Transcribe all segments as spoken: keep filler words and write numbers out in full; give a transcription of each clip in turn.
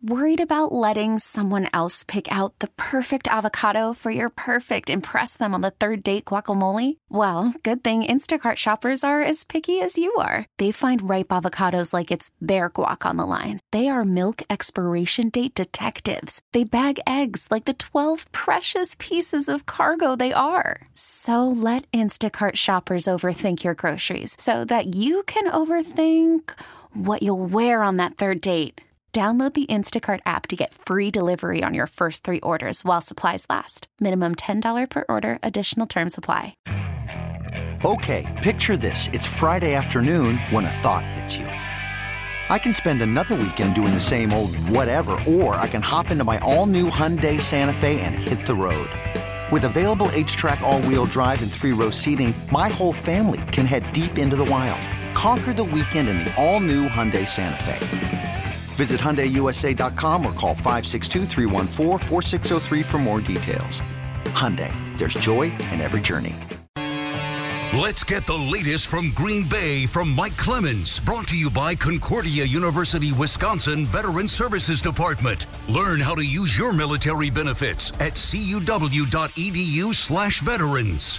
Worried about letting someone else pick out the perfect avocado for your perfect impress them on the third date guacamole? Well, good thing Instacart shoppers are as picky as you are. They find ripe avocados like it's their guac on the line. They are milk expiration date detectives. They bag eggs like the twelve precious pieces of cargo they are. So let Instacart shoppers overthink your groceries so that you can overthink what you'll wear on that third date. Download the Instacart app to get free delivery on your first three orders while supplies last. Minimum ten dollars per order. Additional terms apply. Okay, picture this. It's Friday afternoon when a thought hits you. I can spend another weekend doing the same old whatever, or I can hop into my all-new Hyundai Santa Fe and hit the road. With available H-Track all-wheel drive and three-row seating, my whole family can head deep into the wild. Conquer the weekend in the all-new Hyundai Santa Fe. Visit Hyundai U S A dot com or call five six two, three one four, four six zero three for more details. Hyundai, there's joy in every journey. Let's get the latest from Green Bay from Mike Clemens. Brought to you by Concordia University, Wisconsin Veteran Services Department. Learn how to use your military benefits at cuw.edu slash veterans.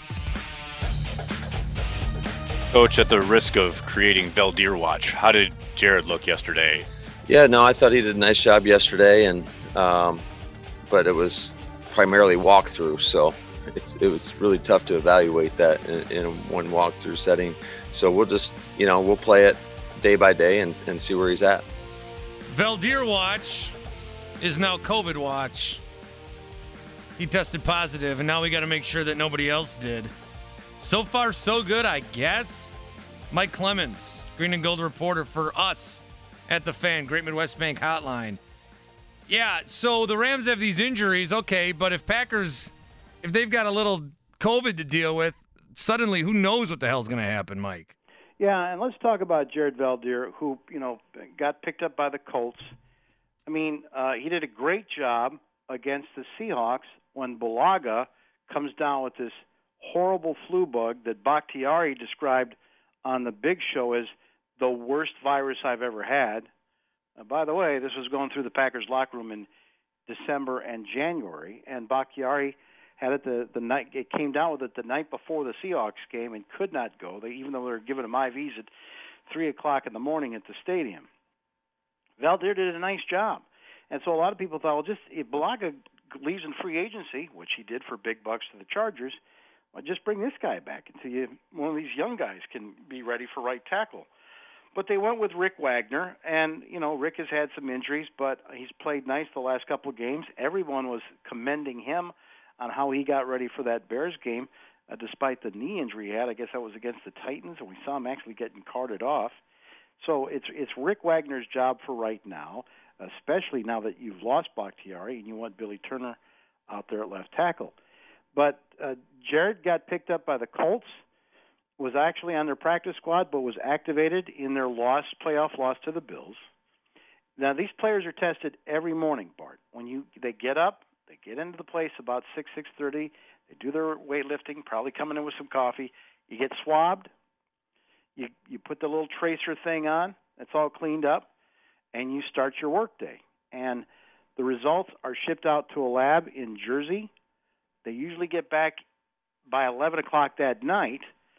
Coach, at the risk of creating Valdir Watch, how did Jared look yesterday? Yeah, no, I thought he did a nice job yesterday, and um, but it was primarily walkthrough, so it's it was really tough to evaluate that in, in one walkthrough setting. So we'll just, you know, we'll play it day by day and, and see where he's at. Valdir Watch is now COVID Watch. He tested positive, and now we got to make sure that nobody else did. So far, so good, I guess. Mike Clemens, Green and Gold reporter for us at the Fan, Great Midwest Bank Hotline. Yeah, so the Rams have these injuries, okay, but if Packers, if they've got a little COVID to deal with, suddenly who knows what the hell's going to happen, Mike? Yeah, and let's talk about Jared Valdir, who, you know, got picked up by the Colts. I mean, uh, he did a great job against the Seahawks when Bulaga comes down with this horrible flu bug that Bakhtiari described on the Big Show as the worst virus I've ever had. Uh, by the way, this was going through the Packers locker room in December and January, and Bakhtiari had it the, the night it came down with it the night before the Seahawks game and could not go. They even though they were giving him I Vs at three o'clock in the morning at the stadium. Valdir did a nice job, and so a lot of people thought, well, just if Bulaga leaves in free agency, which he did for big bucks to the Chargers, well, just bring this guy back until you, one of these young guys can be ready for right tackle. But they went with Rick Wagner, and, you know, Rick has had some injuries, but he's played nice the last couple of games. Everyone was commending him on how he got ready for that Bears game, uh, despite the knee injury he had. I guess that was against the Titans, and we saw him actually getting carted off. So it's it's Rick Wagner's job for right now, especially now that you've lost Bakhtiari and you want Billy Turner out there at left tackle. But uh, Jared got picked up by the Colts, was actually on their practice squad, but was activated in their loss, playoff loss to the Bills. Now, these players are tested every morning, Bart. When you they get up, they get into the place about six, six thirty. They do their weightlifting, probably coming in with some coffee. You get swabbed. You you put the little tracer thing on. That's all cleaned up, and you start your workday. And the results are shipped out to a lab in Jersey. They usually get back by eleven o'clock that night.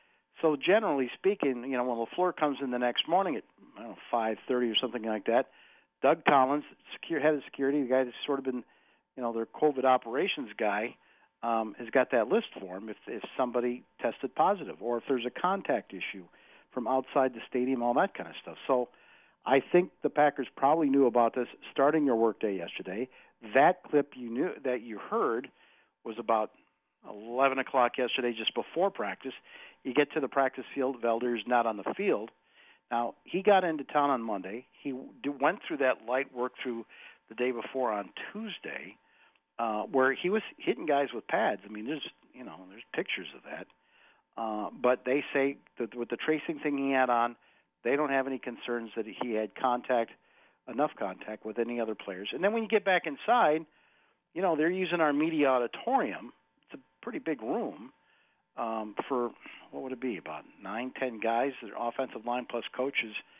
So generally speaking, you know, when LaFleur comes in the next morning at I don't know, five thirty or something like that, Doug Collins, secure, head of security, the guy that's sort of been, you know, their COVID operations guy, um, has got that list for him if, if somebody tested positive or if there's a contact issue from outside the stadium, all that kind of stuff. So I think the Packers probably knew about this starting your workday yesterday. That clip you knew that you heard was about eleven o'clock yesterday, just before practice. You get to the practice field, Valdir's not on the field. Now, he got into town on Monday. He went through that light work through the day before on Tuesday, uh, where he was hitting guys with pads. I mean, there's, you know, there's pictures of that. Uh, but they say that with the tracing thing he had on, they don't have any concerns that he had contact, enough contact with any other players. And then when you get back inside, you know, they're using our media auditorium. It's a pretty big room um, for, what would it be, about nine, ten guys, the offensive line plus coaches.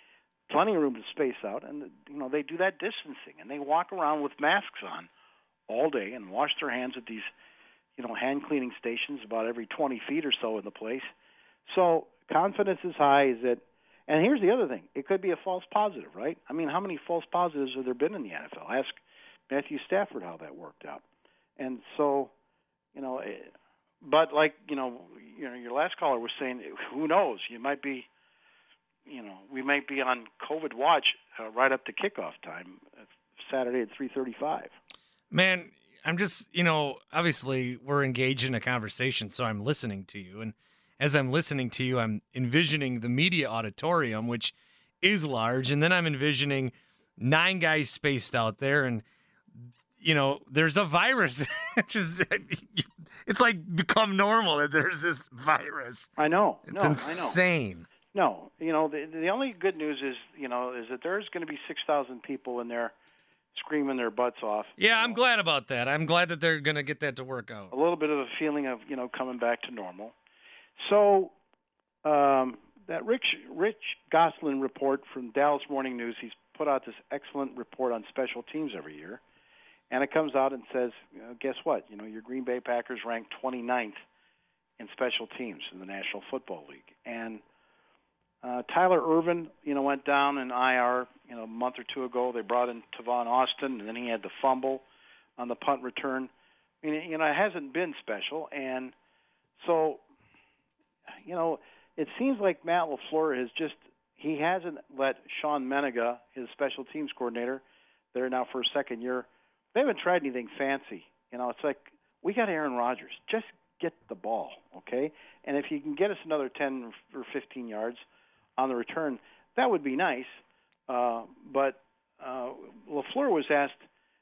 plenty of room to space out, and you know they do that distancing, and they walk around with masks on all day and wash their hands at these, you know, hand cleaning stations about every twenty feet or so in the place. So confidence is high. Is it? And here's the other thing: it could be a false positive, right? I mean, how many false positives have there been in the N F L? Ask Matthew Stafford how that worked out. And so, you know, but like you know, you know, your last caller was saying, who knows? You might be. You know, we might be on COVID watch uh, right up to kickoff time, uh, Saturday at three thirty-five. Man, I'm just, you know, obviously we're engaged in a conversation, so I'm listening to you. And as I'm listening to you, I'm envisioning the media auditorium, which is large. And then I'm envisioning nine guys spaced out there. And, you know, there's a virus. Just, it's like become normal that there's this virus. I know. It's no, insane. I know. No, you know, the the only good news is, you know, is that there's going to be six thousand people in there screaming their butts off. Yeah, I'm glad about that. I'm glad that they're going to get that to work out. A little bit of a feeling of, you know, coming back to normal. So um, that Rich, Rich Gosselin report from Dallas Morning News, he's put out this excellent report on special teams every year. And it comes out and says, you know, guess what? You know, your Green Bay Packers ranked twenty-ninth in special teams in the National Football League. And Uh, Tyler Ervin, you know, went down in I R, you know, a month or two ago. They brought in Tavon Austin, and then he had the fumble on the punt return. I mean, you know, it hasn't been special, and so, you know, it seems like Matt LaFleur has just he hasn't let Sean Menega, his special teams coordinator, there now for a second year. They haven't tried anything fancy. You know, it's like we got Aaron Rodgers. Just get the ball, okay? And if you can get us another ten or fifteen yards on the return, that would be nice. Uh, but uh, LaFleur was asked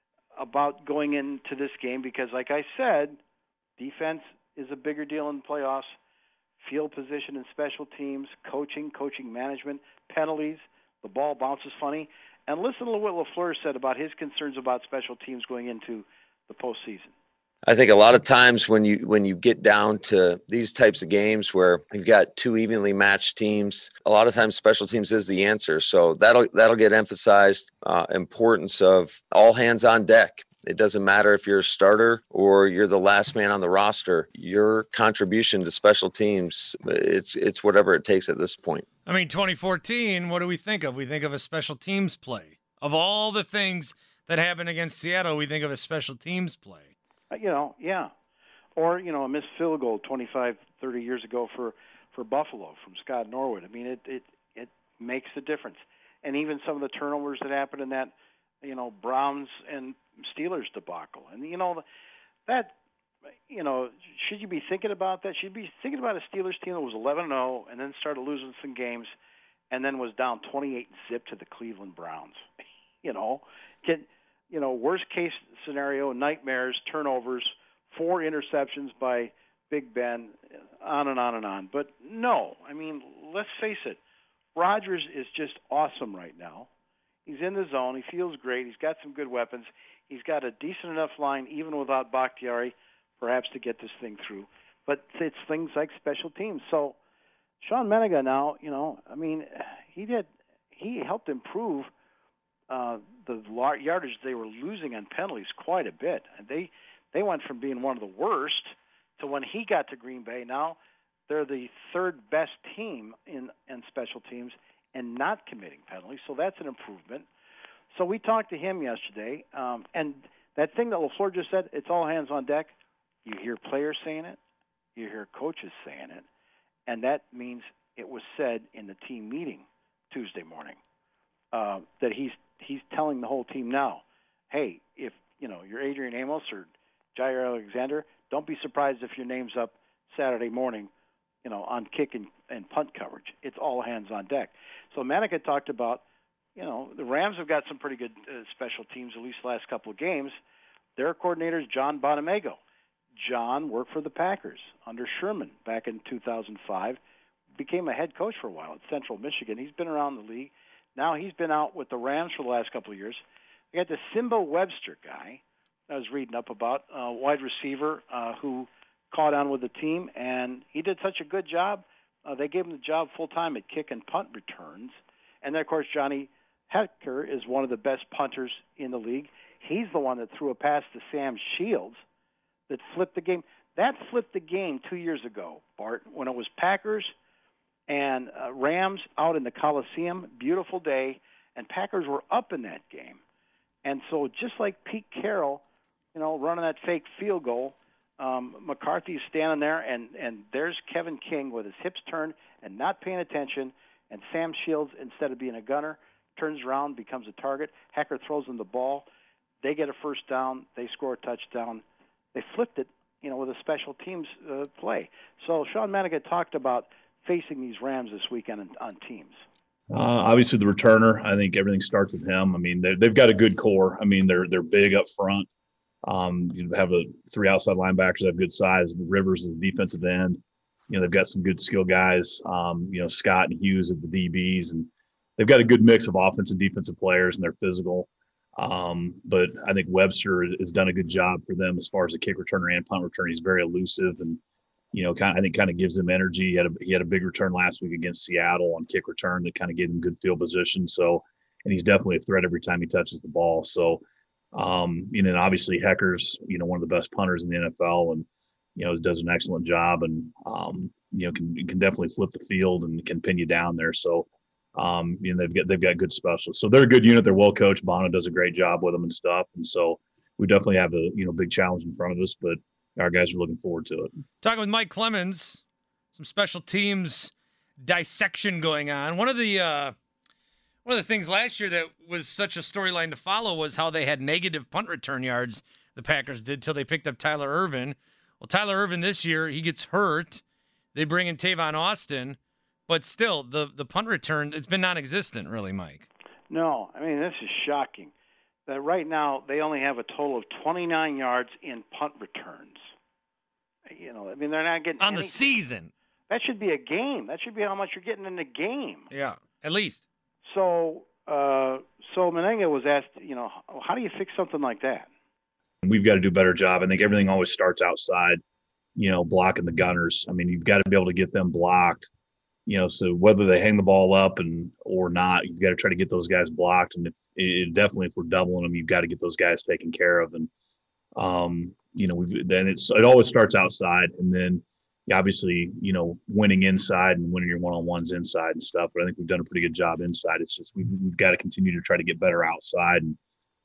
about going into this game because, like I said, defense is a bigger deal in the playoffs, field position and special teams, coaching, coaching management, penalties, the ball bounces funny. And listen to what LaFleur said about his concerns about special teams going into the postseason. I think a lot of times when you when you get down to these types of games where you've got two evenly matched teams, a lot of times special teams is the answer. So that'll that'll get emphasized. Uh, importance of all hands on deck. It doesn't matter if you're a starter or you're the last man on the roster. Your contribution to special teams, it's it's whatever it takes at this point. I mean, twenty fourteen, what do we think of? We think of a special teams play. Of all the things that happened against Seattle, we think of a special teams play. You know, yeah. Or, you know, a missed field goal twenty-five, thirty years ago for, for Buffalo from Scott Norwood. I mean, it, it, it makes a difference. And even some of the turnovers that happened in that, you know, Browns and Steelers debacle. And, you know, that, you know, should you be thinking about that? Should you be thinking about a Steelers team that was eleven and oh and then started losing some games and then was down twenty-eight zip to the Cleveland Browns? You know, can You know, worst case scenario, nightmares, turnovers, four interceptions by Big Ben, on and on and on. But no, I mean, let's face it, Rodgers is just awesome right now. He's in the zone. He feels great. He's got some good weapons. He's got a decent enough line, even without Bakhtiari, perhaps to get this thing through. But it's things like special teams. So Sean Menega now, you know, I mean, he did, he helped improve Uh, the yardage they were losing on penalties quite a bit. And they they went from being one of the worst to when he got to Green Bay. Now they're the third best team in, in special teams and not committing penalties. So that's an improvement. So we talked to him yesterday, um, and that thing that LaFleur just said, it's all hands on deck. You hear players saying it, you hear coaches saying it, and that means it was said in the team meeting Tuesday morning uh, that he's he's telling the whole team now, hey, if you know you're Adrian Amos or Jair Alexander, don't be surprised if your name's up Saturday morning, you know, on kick and, and punt coverage. It's all hands on deck. So Menega talked about, you know, the Rams have got some pretty good uh, special teams, at least the last couple of games. Their coordinator is John Bonamego. John worked for the Packers under Sherman back in two thousand five, became a head coach for a while at Central Michigan. He's been around the league. Now he's been out with the Rams for the last couple of years. We got the Simba Webster guy I was reading up about, uh, wide receiver uh, who caught on with the team, and he did such a good job. Uh, they gave him the job full-time at kick and punt returns, And then, of course, Johnny Hekker is one of the best punters in the league. He's the one that threw a pass to Sam Shields that flipped the game. That flipped the game two years ago, Bart, when it was Packers and uh, Rams out in the Coliseum. Beautiful day, and Packers were up in that game. And so just like Pete Carroll, you know, running that fake field goal, um, McCarthy's standing there, and, and there's Kevin King with his hips turned and not paying attention, and Sam Shields, instead of being a gunner, turns around, becomes a target. Hekker throws them the ball. They get a first down. They score a touchdown. They flipped it, you know, with a special teams uh, play. So Sean Manigat talked about facing these Rams this weekend on, on teams. Uh, obviously, the returner. I think everything starts with him. I mean, they've got a good core. I mean, they're they're big up front. Um, you have a three outside linebackers that have good size. Rivers is the defensive end. You know, they've got some good skill guys. Um, you know, Scott and Hughes at the D Bs, and they've got a good mix of offensive and defensive players, and they're physical. Um, but I think Webster has done a good job for them as far as the kick returner and punt returner. He's very elusive, and you know, kind of, I think kind of gives them energy. He had a he had a big return last week against Seattle on kick return that kind of gave him good field position. So, and he's definitely a threat every time he touches the ball. So, um, you know, and obviously Hecker's, you know, one of the best punters in the N F L, and you know, does an excellent job, and um, you know, can can definitely flip the field and can pin you down there. So, um, you know, they've got they've got good specialists. So they're a good unit. They're well coached. Bono does a great job with them and stuff. And so we definitely have a you know big challenge in front of us, but our guys are looking forward to it. Talking with Mike Clemens, some special teams dissection going on. One of the uh, one of the things last year that was such a storyline to follow was how they had negative punt return yards. The Packers did till they picked up Tyler Ervin. Well, Tyler Ervin this year, he gets hurt. They bring in Tavon Austin, but still the the punt return, it's been non-existent, really, Mike. No, I mean this is shocking. That right now they only have a total of twenty-nine yards in punt returns. You know, I mean they're not getting on anything. The season. That should be a game. That should be how much you're getting in the game. Yeah, at least. So, uh, so Menenga was asked, you know, how do you fix something like that? We've got to do a better job. I think everything always starts outside. You know, blocking the gunners. I mean, you've got to be able to get them blocked. You know, so whether they hang the ball up and or not, you've got to try to get those guys blocked. And if it, definitely if we're doubling them, you've got to get those guys taken care of. And um, you know, we've then it's it always starts outside, and then obviously, you know, winning inside and winning your one-on-ones inside and stuff. But I think we've done a pretty good job inside. It's just we've, we've got to continue to try to get better outside. And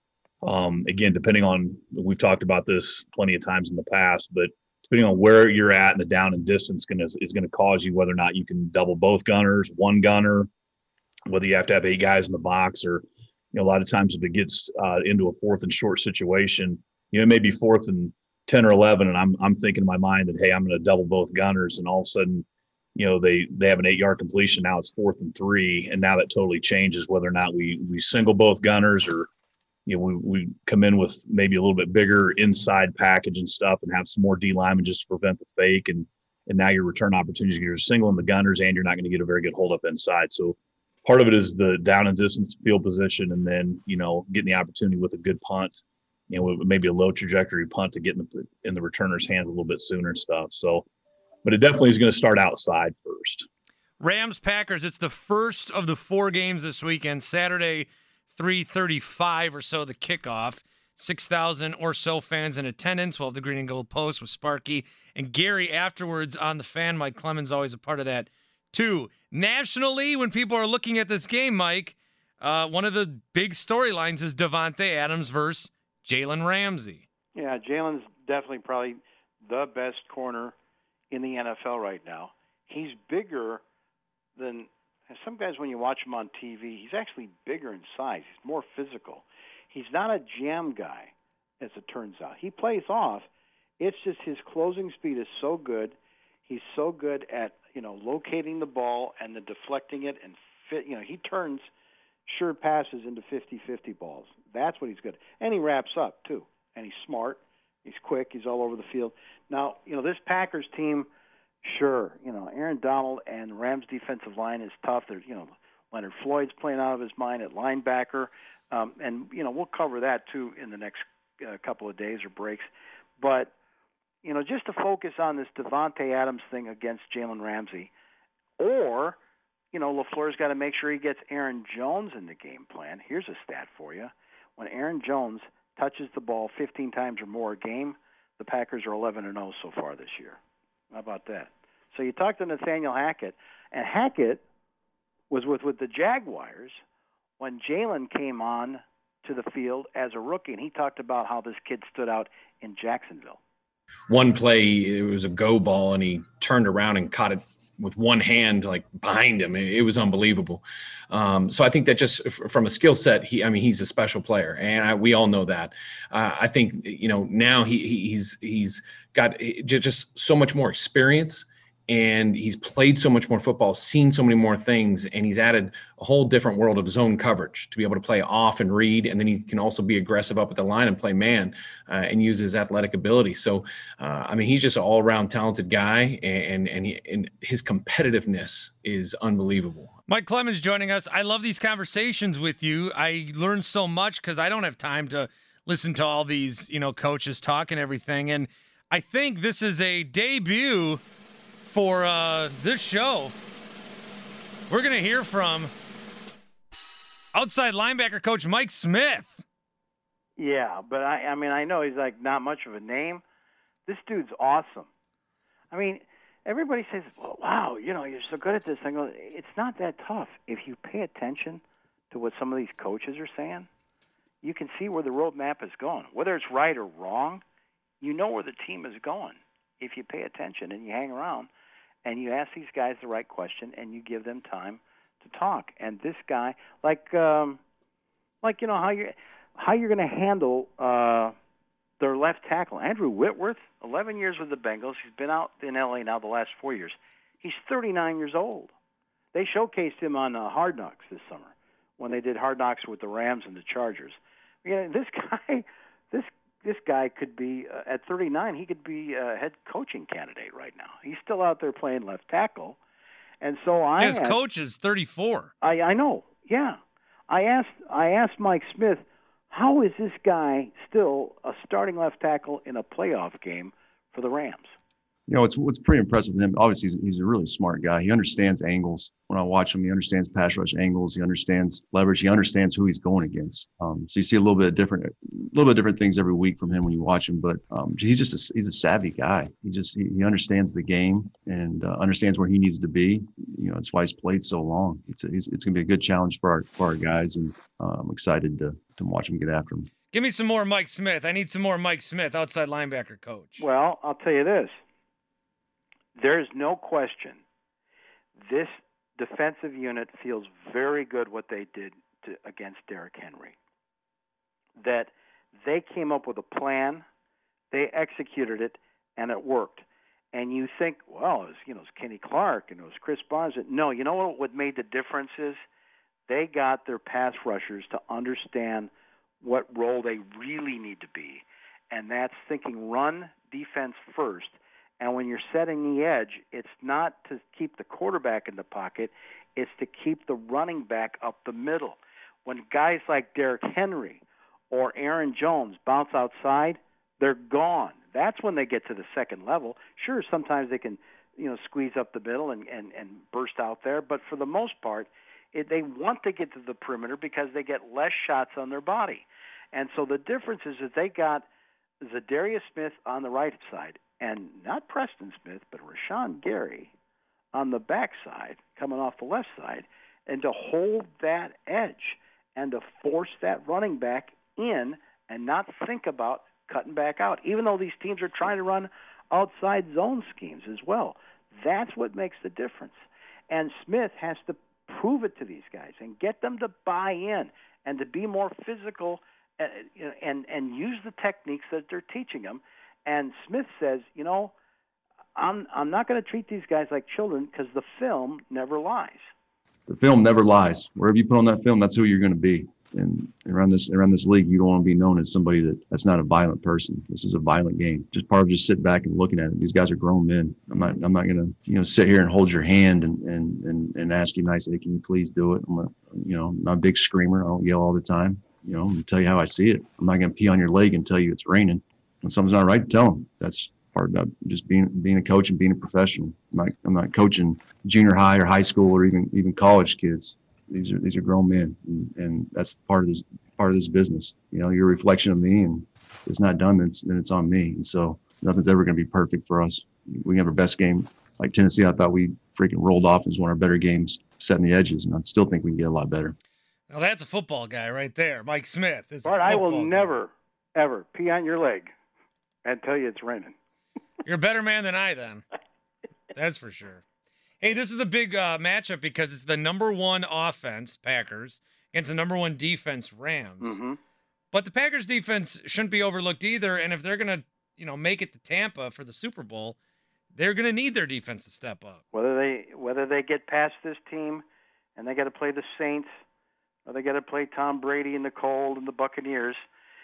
um, again, depending on we've talked about this plenty of times in the past, but depending on where you're at and the down and distance gonna, is going to cause you whether or not you can double both gunners, one gunner, whether you have to have eight guys in the box, or you know, a lot of times if it gets uh, into a fourth and short situation, you know, it may be fourth and ten or eleven, and I'm I'm thinking in my mind that hey, I'm going to double both gunners, and all of a sudden, you know, they they have an eight yard completion. Now it's fourth and three, and now that totally changes whether or not we we single both gunners, or you know, we, we come in with maybe a little bit bigger inside package and stuff and have some more D linemen just to prevent the fake. And, and now your return opportunities, you're singling the gunners and you're not going to get a very good hold up inside. So part of it is the down and distance field position. And then, you know, getting the opportunity with a good punt, you know, maybe a low trajectory punt to get in the, in the returner's hands a little bit sooner and stuff. So, but it definitely is going to start outside first. Rams Packers. It's the first of the four games this weekend. Saturday, three thirty-five or so, the kickoff. six thousand or so fans in attendance. We'll have the Green and Gold Post with Sparky and Gary afterwards on the Fan. Mike Clemens always a part of that, too. Nationally, when people are looking at this game, Mike, uh, one of the big storylines is Davante Adams versus Jalen Ramsey. Yeah, Jalen's definitely probably the best corner in the N F L right now. He's bigger than some guys. When you watch him on T V, he's actually bigger in size. He's more physical. He's not a jam guy, as it turns out. He plays off. It's just his closing speed is so good. He's so good at, you know, locating the ball and then deflecting it and fit. You know, he turns sure passes into fifty-fifty balls. That's what he's good at. And he wraps up, too. And he's smart. He's quick. He's all over the field. Now, you know, this Packers team, sure, you know, Aaron Donald and Rams' defensive line is tough. There's, you know, Leonard Floyd's playing out of his mind at linebacker. Um, and, you know, we'll cover that, too, in the next uh, couple of days or breaks. But, you know, just to focus on this Davante Adams thing against Jalen Ramsey, or, you know, LaFleur's got to make sure he gets Aaron Jones in the game plan. Here's a stat for you. When Aaron Jones touches the ball fifteen times or more a game, the Packers are eleven and oh so far this year. How about that? So you talk to Nathaniel Hackett, and Hackett was with, with the Jaguars when Jalen came on to the field as a rookie, and he talked about how this kid stood out in Jacksonville. One play, it was a go ball, and he turned around and caught it with one hand, like behind him. It, it was unbelievable. Um, so I think that just f- from a skill set, he, I mean, he's a special player, and I, we all know that. Uh, I think, you know, now he, he he's he's got just so much more experience, and he's played so much more football, seen so many more things, and he's added a whole different world of zone coverage to be able to play off and read, and then he can also be aggressive up at the line and play man uh, and use his athletic ability. So, uh, I mean, he's just an all-around talented guy, and and, he, and his competitiveness is unbelievable. Mike Clemens joining us. I love these conversations with you. I learn so much because I don't have time to listen to all these, you know, coaches talk and everything. And I think this is a debut for uh, this show. We're going to hear from outside linebacker coach Mike Smith. Yeah, but I, I mean, I know he's like not much of a name. This dude's awesome. I mean, everybody says, well, wow, you know, you're so good at this thing. It's not that tough. If you pay attention to what some of these coaches are saying, you can see where the roadmap is going. Whether it's right or wrong, you know where the team is going if you pay attention and you hang around. And you ask these guys the right question, and you give them time to talk. And this guy, like, um, like you know how you how you're going to handle uh, their left tackle, Andrew Whitworth, eleven years with the Bengals. He's been out in L A now the last four years. He's thirty-nine years old. They showcased him on uh, Hard Knocks this summer when they did Hard Knocks with the Rams and the Chargers. Yeah, this guy, this. This guy could be, uh, at thirty-nine, he could be a head coaching candidate right now. He's still out there playing left tackle. And so I His asked, coach is thirty-four. I, I know, yeah. I asked I asked Mike Smith, how is this guy still a starting left tackle in a playoff game for the Rams? You know, it's what's pretty impressive with him. Obviously, he's, he's a really smart guy. He understands angles. When I watch him, he understands pass rush angles. He understands leverage. He understands who he's going against. Um, so you see a little bit of different, a little bit of different things every week from him when you watch him. But um, he's just a, he's a savvy guy. He just he, he understands the game and uh, understands where he needs to be. You know, that's why he's played so long. It's a, it's, it's going to be a good challenge for our for our guys, and uh, I'm excited to to watch him get after him. Give me some more Mike Smith. I need some more Mike Smith, outside linebacker coach. Well, I'll tell you this. There's no question this defensive unit feels very good what they did to, against Derrick Henry. That they came up with a plan, they executed it, and it worked. And you think, well, it was, you know, it was Kenny Clark and it was Chris Barnes. No, you know what, what made the difference is they got their pass rushers to understand what role they really need to be, and that's thinking run defense first. And when you're setting the edge, it's not to keep the quarterback in the pocket, it's to keep the running back up the middle. When guys like Derrick Henry or Aaron Jones bounce outside, they're gone. That's when they get to the second level. Sure, sometimes they can, you know, squeeze up the middle and, and, and burst out there, but for the most part, it, they want to get to the perimeter because they get less shots on their body. And so the difference is that they got Zadarius Smith on the right side, and not Preston Smith, but Rashawn Gary on the backside, coming off the left side, and to hold that edge and to force that running back in and not think about cutting back out, even though these teams are trying to run outside zone schemes as well. That's what makes the difference. And Smith has to prove it to these guys and get them to buy in and to be more physical and, and, and use the techniques that they're teaching them. And Smith says, you know, I'm I'm not going to treat these guys like children because the film never lies. The film never lies. Wherever you put on that film, that's who you're going to be. And around this around this league, you don't want to be known as somebody that, that's not a violent person. This is a violent game. Just part of just sitting back and looking at it. These guys are grown men. I'm not I'm not going to you know sit here and hold your hand and and and, and ask you nicely, can you please do it? I'm a, you know I'm not a big screamer. I don't yell all the time. You know, I'm going to tell you how I see it. I'm not going to pee on your leg and tell you it's raining. When something's not right, tell them. That's part about just being being a coach and being a professional. I'm not, I'm not coaching junior high or high school or even even college kids. These are these are grown men, and, and that's part of this part of this business. You know, you're a reflection of me, and if it's not done, then it's, then it's on me. And so nothing's ever going to be perfect for us. We can have our best game like Tennessee. I thought we freaking rolled off as one of our better games, setting the edges, and I still think we can get a lot better. Now that's a football guy right there, Mike Smith. Is Bart, I will never, ever pee on your leg and tell you it's raining. You're a better man than I, then. That's for sure. Hey, this is a big uh, matchup because it's the number one offense, Packers, against the number one defense, Rams. Mm-hmm. But the Packers defense shouldn't be overlooked either. And if they're going to, you know, make it to Tampa for the Super Bowl, they're going to need their defense to step up. Whether they whether they get past this team and they got to play the Saints, or they got to play Tom Brady in the cold and the Buccaneers,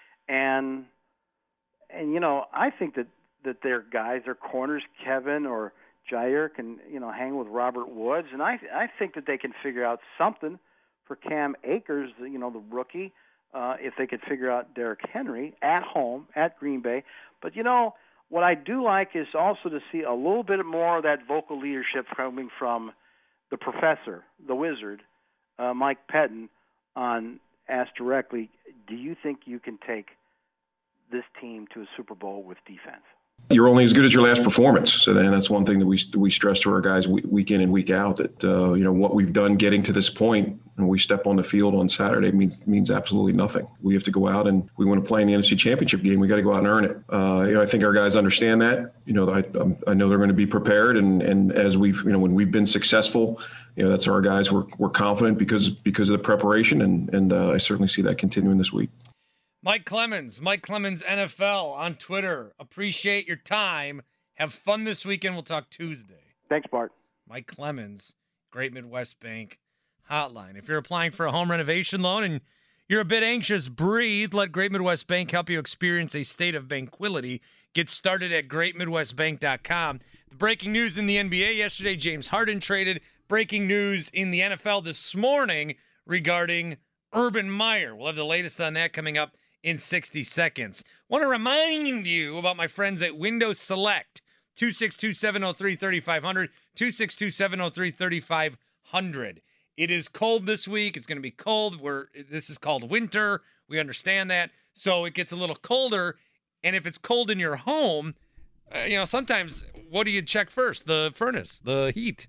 and and you know, I think that that their guys, their corners, Kevin or Jair, can you know hang with Robert Woods, and I I think that they can figure out something for Cam Akers, you know, the rookie, uh, if they could figure out Derrick Henry at home at Green Bay. But you know, what I do like is also to see a little bit more of that vocal leadership coming from the professor, the wizard, uh, Mike Pettin, on asked directly, do you think you can take this team to a Super Bowl with defense? You're only as good as your last performance. So then that's one thing that we we stress to our guys week in and week out, that, uh, you know, what we've done getting to this point when we step on the field on Saturday means means absolutely nothing. We have to go out, and we want to play in the N F C Championship game. We got to go out and earn it. Uh, you know, I think our guys understand that. You know, I I know they're going to be prepared, and and as we've, you know, when we've been successful, you know, that's our guys. We're we're confident because because of the preparation, and and uh, I certainly see that continuing this week. Mike Clemens, Mike Clemens N F L on Twitter. Appreciate your time. Have fun this weekend. We'll talk Tuesday. Thanks, Bart. Mike Clemens, Great Midwest Bank Hotline. If you're applying for a home renovation loan and you're a bit anxious, breathe. Let Great Midwest Bank help you experience a state of tranquility. Get started at great midwest bank dot com. The breaking news in the N B A yesterday, James Harden traded. Breaking news in the N F L this morning regarding Urban Meyer. We'll have the latest on that coming up in sixty seconds. Want to remind you about my friends at Windows Select. two six two, seven oh three, three five zero zero, two six two, seven oh three, three five zero zero. It is cold this week. It's going to be cold. We're, this is called winter. We understand that. So it gets a little colder. And if it's cold in your home, uh, you know, sometimes what do you check first? The furnace, the heat.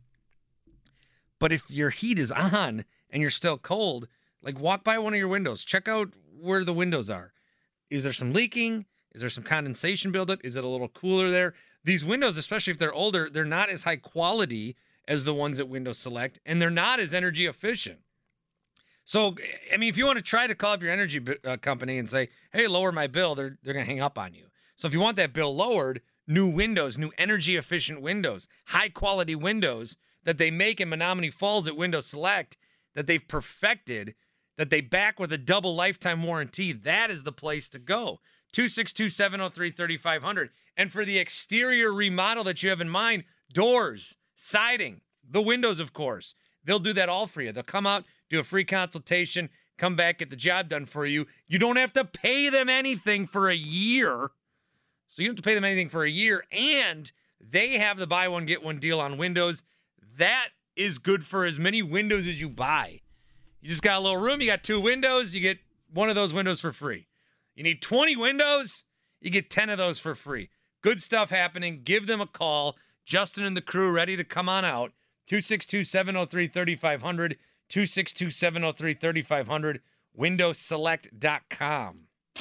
But if your heat is on and you're still cold, like walk by one of your windows. Check out where the windows are. Is there some leaking? Is there some condensation buildup? Is it a little cooler there? These windows, especially if they're older, they're not as high quality as the ones at Windows Select, and they're not as energy efficient. So, I mean, if you want to try to call up your energy uh, company and say, hey, lower my bill, they're, they're going to hang up on you. So if you want that bill lowered, new windows, new energy efficient windows, high quality windows that they make in Menominee Falls at Windows Select that they've perfected, that they back with a double lifetime warranty, that is the place to go. two six two, seven oh three, three five zero zero. And for the exterior remodel that you have in mind, doors, siding, the windows, of course, they'll do that all for you. They'll come out, do a free consultation, come back, get the job done for you. You don't have to pay them anything for a year. So you don't have to pay them anything for a year, and they have the buy one, get one deal on windows. That is good for as many windows as you buy. You just got a little room, you got two windows, you get one of those windows for free. You need twenty windows, you get ten of those for free. Good stuff happening. Give them a call. Justin and the crew ready to come on out. two six two, seven oh three, three five zero zero, two six two, seven oh three, three five zero zero, windows select dot com.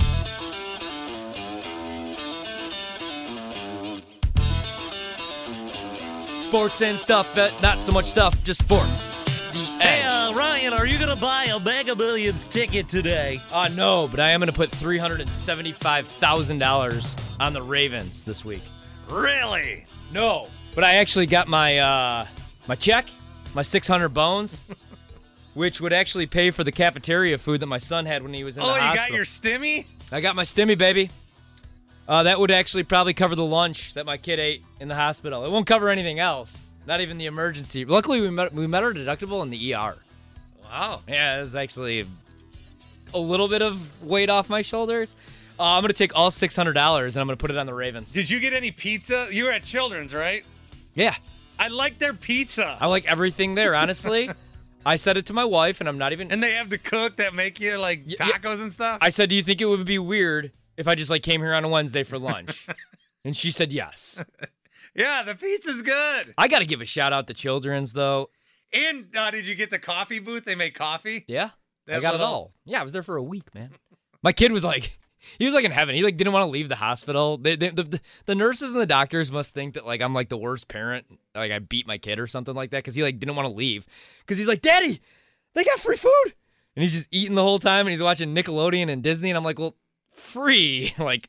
Sports and stuff, but not so much stuff, just sports. The Hey, uh, Ryan, are you going to buy a Mega Millions ticket today? Uh, no, but I am going to put three hundred seventy-five thousand dollars on the Ravens this week. Really? No, but I actually got my uh, my check, my six hundred bones, which would actually pay for the cafeteria food that my son had when he was in oh, the hospital. Oh, you got your stimmy? I got my stimmy, baby. Uh, that would actually probably cover the lunch that my kid ate in the hospital. It won't cover anything else, not even the emergency. Luckily, we met, we met our deductible in the E R. Wow. Yeah, it was actually a little bit of weight off my shoulders. Uh, I'm gonna take all six hundred dollars and I'm gonna put it on the Ravens. Did you get any pizza? You were at Children's, right? Yeah. I like their pizza. I like everything there, honestly. I said it to my wife, and I'm not even. And they have the cook that make you like tacos yeah. and stuff. I said, "Do you think it would be weird if I just like came here on a Wednesday for lunch?" And she said, "Yes." Yeah, the pizza's good. I got to give a shout out to Children's though. And uh, did you get the coffee booth? They make coffee. Yeah, that I got little... it all. Yeah, I was there for a week, man. My kid was like. He was like in heaven. He like didn't want to leave the hospital. They, they, the, the nurses and the doctors must think that like I'm like the worst parent. Like I beat my kid or something like that because he like didn't want to leave. Because he's like, Daddy, they got free food. And he's just eating the whole time and he's watching Nickelodeon and Disney. And I'm like, well, free. like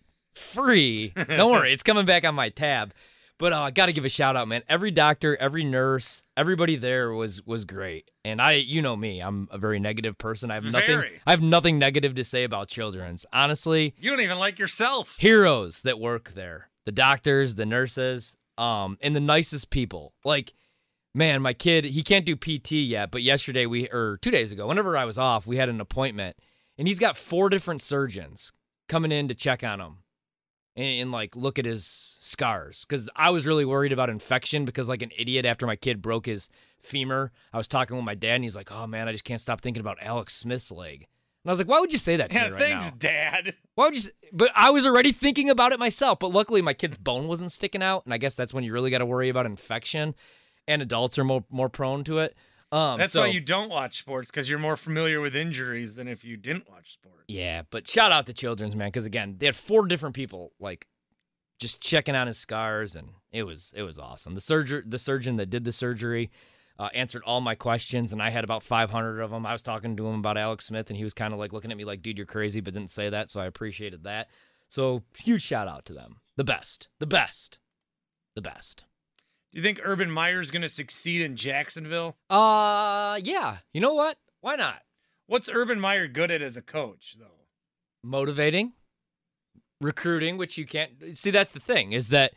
free. Don't worry. It's coming back on my tab. But uh, I got to give a shout out, man. Every doctor, every nurse, everybody there was was great. And I, you know me, I'm a very negative person. I have nothing. Very. I have nothing negative to say about Children's. Honestly, you don't even like yourself. Heroes that work there, the doctors, the nurses, um, and the nicest people. Like, man, my kid, he can't do P T yet, but yesterday we, or two days ago, whenever I was off, we had an appointment, and he's got four different surgeons coming in to check on him. And, and like look at his scars, because I was really worried about infection because like an idiot after my kid broke his femur, I was talking with my dad and he's like, oh man, I just can't stop thinking about Alex Smith's leg. And I was like, why would you say that to yeah, me right thanks, now? Dad. Why would you? Say, but I was already thinking about it myself. But luckily my kid's bone wasn't sticking out, and I guess that's when you really got to worry about infection, and adults are more more prone to it. Um, That's so, why you don't watch sports, because you're more familiar with injuries than if you didn't watch sports. Yeah, but shout out to Children's, man, because again, they had four different people like just checking on his scars, and it was it was awesome. The surgeon, the surgeon that did the surgery, uh, answered all my questions, and I had about five hundred of them. I was talking to him about Alex Smith, and he was kind of like looking at me like, "Dude, you're crazy," but didn't say that, so I appreciated that. So huge shout out to them. The best, the best, the best. Do you think Urban Meyer's going to succeed in Jacksonville? Uh, yeah. You know what? Why not? What's Urban Meyer good at as a coach, though? Motivating, recruiting, which you can't see. That's the thing, is that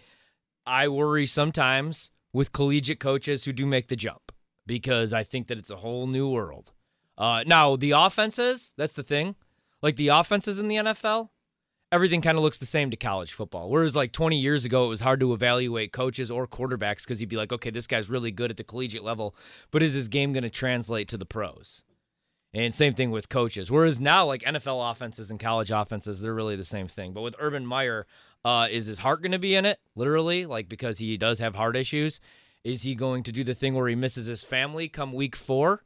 I worry sometimes with collegiate coaches who do make the jump, because I think that it's a whole new world. Uh, now the offenses, that's the thing. Like the offenses in the N F L, everything kind of looks the same to college football. Whereas like twenty years ago, it was hard to evaluate coaches or quarterbacks because you'd be like, okay, this guy's really good at the collegiate level, but is his game going to translate to the pros? And same thing with coaches. Whereas now, like N F L offenses and college offenses, they're really the same thing. But with Urban Meyer, uh, is his heart going to be in it? Literally, like because he does have heart issues. Is he going to do the thing where he misses his family come week four?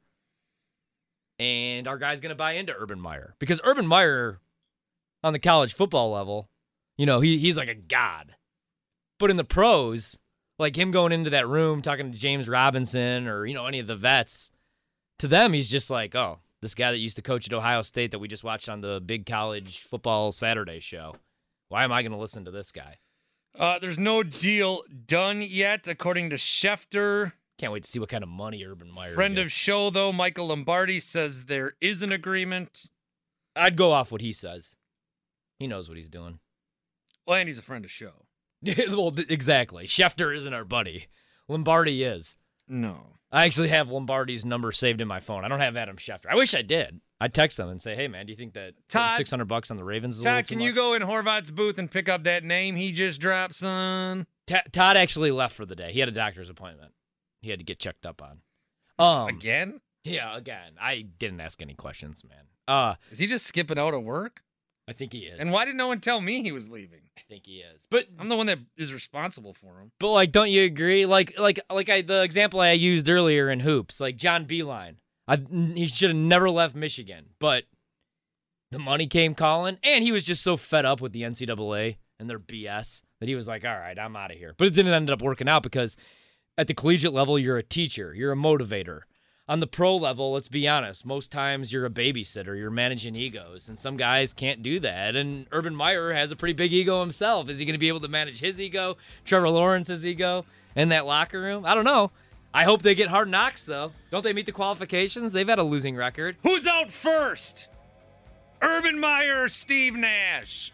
And our guy's going to buy into Urban Meyer, because Urban Meyer on the college football level, you know, he he's like a god. But in the pros, like him going into that room, talking to James Robinson or, you know, any of the vets, to them, he's just like, oh, this guy that used to coach at Ohio State that we just watched on the big college football Saturday show. Why am I going to listen to this guy? Uh, there's no deal done yet, according to Schefter. Can't wait to see what kind of money Urban Meyer Friend gets. of show, though, Michael Lombardi, says there is an agreement. I'd go off what he says. He knows what he's doing. Well, and he's a friend of show. Well, exactly. Schefter isn't our buddy. Lombardi is. No. I actually have Lombardi's number saved in my phone. I don't have Adam Schefter. I wish I did. I'd text him and say, hey, man, do you think that Todd, six hundred bucks on the Ravens is a Todd, little too can much? you go in Horvat's booth and pick up that name he just dropped, son? T- Todd actually left for the day. He had a doctor's appointment. He had to get checked up on. Um, again? Yeah, again. I didn't ask any questions, man. Uh, is he just skipping out of work? I think he is. And why did no one tell me he was leaving? I think he is. But I'm the one that is responsible for him. But like, don't you agree? Like, like, like I the example I used earlier in hoops, like John Beilein. I he should have never left Michigan, but the money came calling, and he was just so fed up with the N C double A and their B S that he was like, all right, I'm out of here. But it didn't end up working out because at the collegiate level, you're a teacher, you're a motivator. On the pro level, let's be honest, most times you're a babysitter, you're managing egos, and some guys can't do that. And Urban Meyer has a pretty big ego himself. Is he going to be able to manage his ego, Trevor Lawrence's ego, in that locker room? I don't know. I hope they get Hard Knocks, though. Don't they meet the qualifications? They've had a losing record. Who's out first? Urban Meyer or Steve Nash?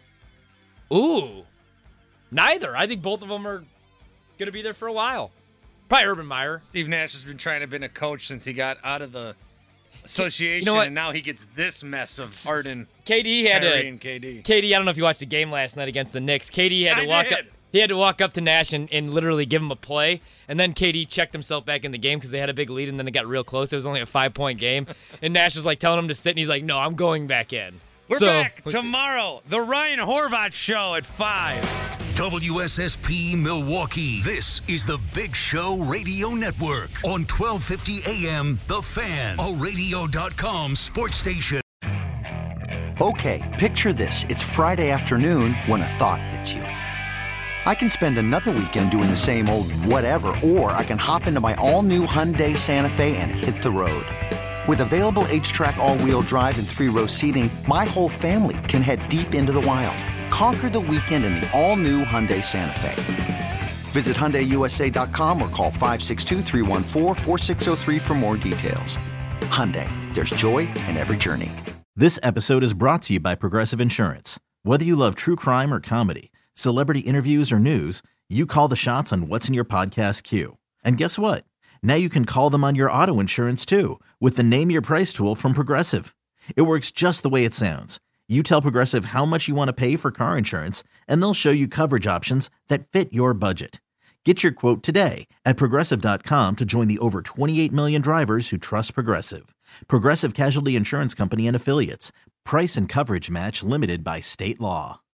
Ooh. Neither. I think both of them are going to be there for a while. Probably Urban Meyer. Steve Nash has been trying to be a coach since he got out of the association, You know what? and now he gets this mess of Harden, K D had Kyrie, to. and K D. K D, I don't know if you watched the game last night against the Knicks. K D had to I walk did. up. He had to walk up to Nash and, and literally give him a play, and then K D checked himself back in the game because they had a big lead, and then it got real close. It was only a five-point game, and Nash was like telling him to sit, and he's like, "No, I'm going back in." We're So, back let's see. tomorrow. The Ryan Horvath Show at five. W S S P Milwaukee. This is the Big Show Radio Network on twelve fifty A M The Fan, a radio dot com sports station. Okay, picture this. It's Friday afternoon when a thought hits you. I can spend another weekend doing the same old whatever, or I can hop into my all-new Hyundai Santa Fe and hit the road. With available H-Track all-wheel drive and three-row seating, my whole family can head deep into the wild. Conquer the weekend in the all-new Hyundai Santa Fe. Visit Hyundai U S A dot com or call five six two, three one four, four six zero three for more details. Hyundai, there's joy in every journey. This episode is brought to you by Progressive Insurance. Whether you love true crime or comedy, celebrity interviews or news, you call the shots on what's in your podcast queue. And guess what? Now you can call them on your auto insurance too with the Name Your Price tool from Progressive. It works just the way it sounds. You tell Progressive how much you want to pay for car insurance, and they'll show you coverage options that fit your budget. Get your quote today at Progressive dot com to join the over twenty-eight million drivers who trust Progressive. Progressive Casualty Insurance Company and Affiliates. Price and coverage match limited by state law.